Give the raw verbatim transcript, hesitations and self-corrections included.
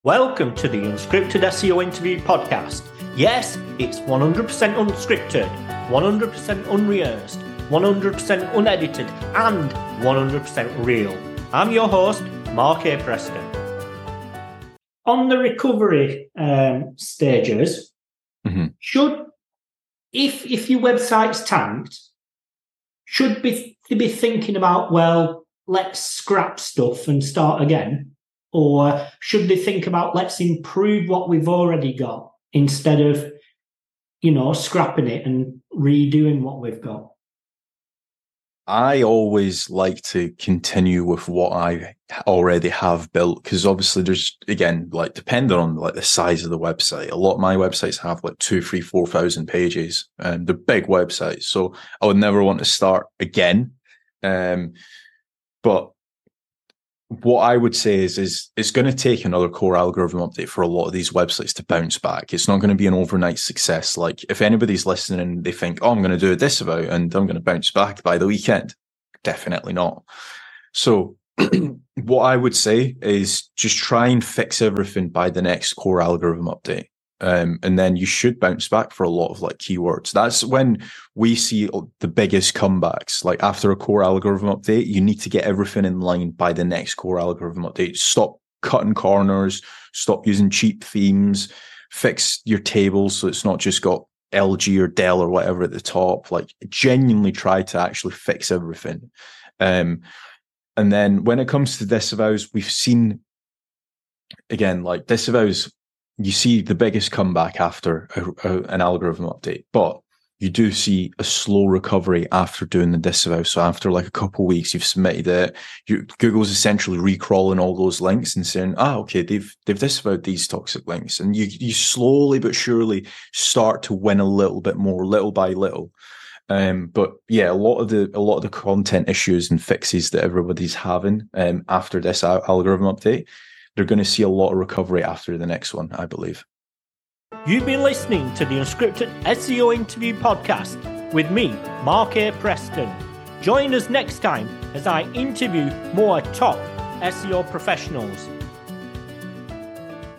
Welcome to the Unscripted S E O Interview Podcast. Yes, it's one hundred percent unscripted, one hundred percent unrehearsed, one hundred percent unedited, and one hundred percent real. I'm your host, Mark A. Preston. On the recovery um, stages, mm-hmm. should, if if your website's tanked, should be, they be thinking about, well, let's scrap stuff and start again? Or should they think about, let's improve what we've already got instead of, you know, scrapping it and redoing what we've got? I always like to continue with what I already have built, because obviously there's, again, like depending on like the size of the website, a lot of my websites have like two, three, four thousand pages, and they're big websites. So I would never want to start again. Um, but what I would say is, is it's going to take another core algorithm update for a lot of these websites to bounce back. It's not going to be an overnight success. Like if anybody's listening and they think, oh, I'm going to do a disavow and I'm going to bounce back by the weekend, definitely not. So what I would say is just try and fix everything by the next core algorithm update. Um, and then you should bounce back for a lot of like keywords. That's when we see the biggest comebacks. Like after a core algorithm update, you need to get everything in line by the next core algorithm update. Stop cutting corners, stop using cheap themes, fix your tables so it's not just got L G or Dell or whatever at the top. Like genuinely try to actually fix everything. Um, and then when it comes to disavows, we've seen, again, like disavows, you see the biggest comeback after a, a, an algorithm update, but you do see a slow recovery after doing the disavow. So after like a couple of weeks, you've submitted it, you, Google's essentially recrawling all those links and saying, ah, okay, they've they've disavowed these toxic links, and you you slowly but surely start to win a little bit more, little by little. Um, but yeah, a lot of the a lot of the content issues and fixes that everybody's having um, after this al- algorithm update, they're going to see a lot of recovery after the next one, I believe. You've been listening to the Unscripted S E O Interview Podcast with me, Mark A. Preston. Join us next time as I interview more top S E O professionals.